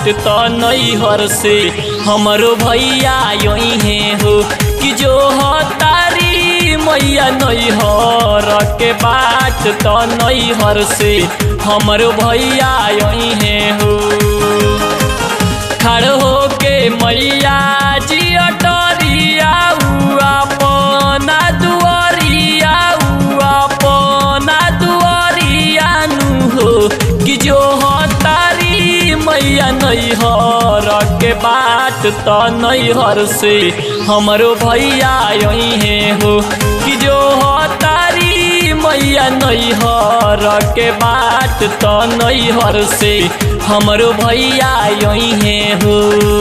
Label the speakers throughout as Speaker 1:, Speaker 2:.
Speaker 1: बाट तो नैहर से हमरो भैया यही है हो कि जो हो तारी मैया नैहर के बाट तो नैहर से हमरो भैया यही है हो। खड़ हो के मैया जी अटरिया अपना दुआरिया अपना दुआरिया नु हो कि जो हो तारी मैया नैहर के बाट तो नैहर से हमरो भैया यही है हो कि जो हो तारी मैया नैहर के बाट तो नैहर से हमरो भैया यही है हो।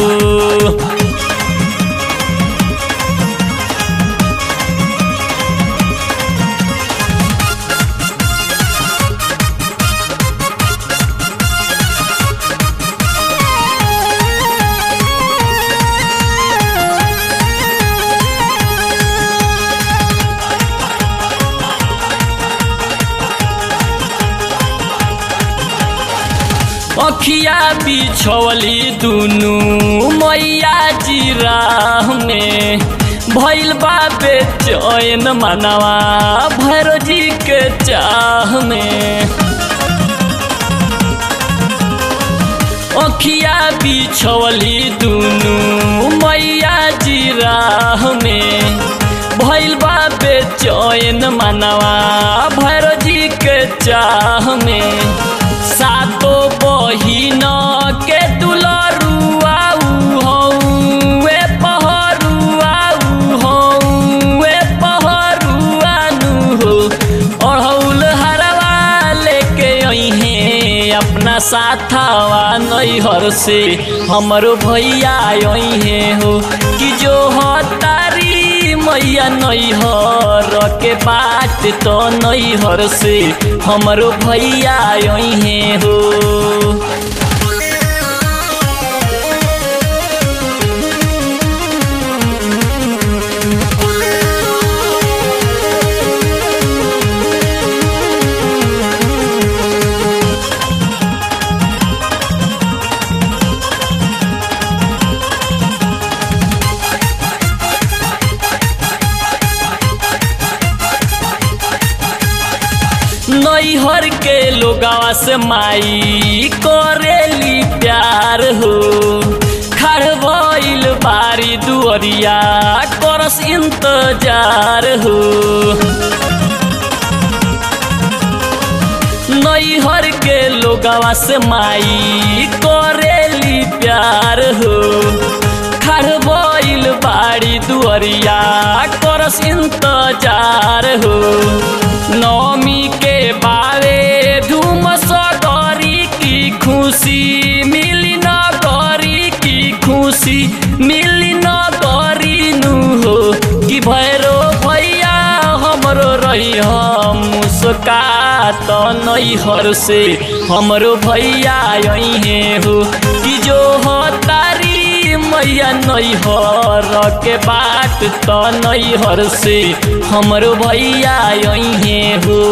Speaker 1: अखिया बिछौली दुनू मैया जी राह में भइल बा बेचैन मनवा भैरो जी के चाह में। अखिया बिछौली दुनू मैया जी राह में भइल बा बेचैन मनवा भैरो जी के चाह में। सातो बहिन के दुलरुआ हौवे पहरुआ हौवे पहरुआ नु हो अढ़ौल हरवा लेके अइहे अपना साथवा नैहर से हमरो भैया अइहे हो कि जो हो तारी मैया नैहर के बाट तो नैहर से हमरो भैया यही हो। नैहर के लोगवा से माई करेली प्यार हो खड़ भइल बारी दुअरिया करस इंतजार हो। नैहर के लोगवा से माई करेली प्यार हो खड़ भइल बारी दुअरिया करस इंतजार हो। नौमी के बारे धूम सगरी की खुशी मिली नगरी की खुशी मिली नगरी नु हो कि भैरो भैया हमरो रही हम मुस्कात नैहर से हमरो भैया यही है हो कि जो हो तारी मैया नैहर के बाट तो नैहर से हमरो भैया यही है हो।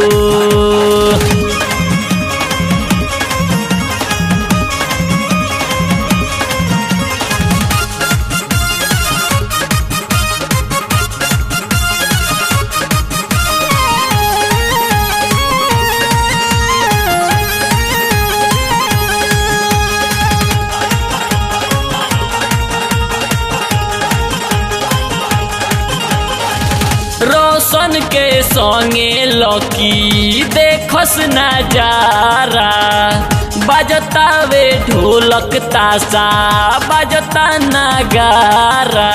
Speaker 1: रोशन के संगे लकी देखस नजारा बजतावे ढोलक ताशा बजता नगारा।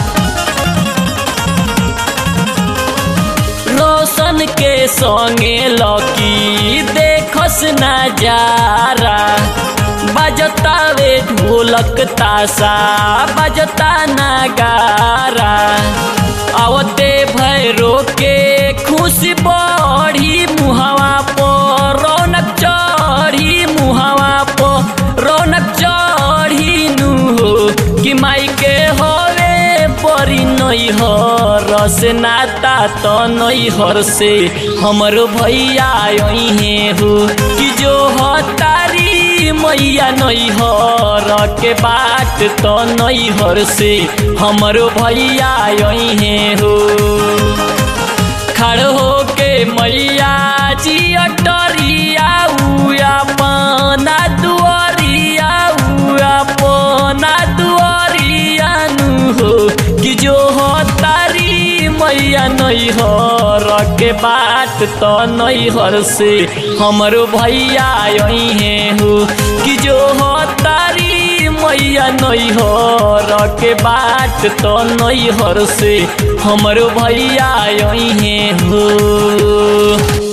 Speaker 1: रोशन के संगे लकी देखस नजारा बजतावे ढोलक ताशा बजता नगारा। आवते भैरो के खुशी बढ़ी मुहावा पर रौनक चढ़ी मुहावा पर रौनक चढ़ी नु हो कि माई के होवे बड़ी नैहर से नाता तो नैहर से हमरो भैया यही हो कि जो हो तारी मैया नैहर के बाट तो नैहर से हमरो भैया यही हो खड़ हो के मैया जी अटरिया अपना दुआरिया अपना दुआरिया नु हो कि जो हो तारी मैया नैहर के बाट तो नैहर से हमरो भैया यही हो कि जो हो तारी मैया नैहर के बाट तो नैहर से हमरो भैया यही हो।